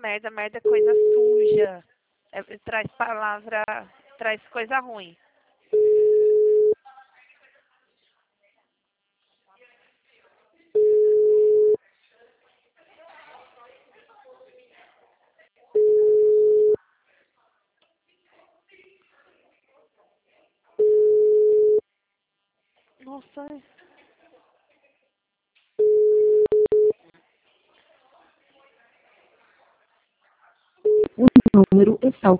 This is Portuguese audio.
merda. Merda é coisa suja. Traz palavra, traz coisa ruim. Nossa. O número está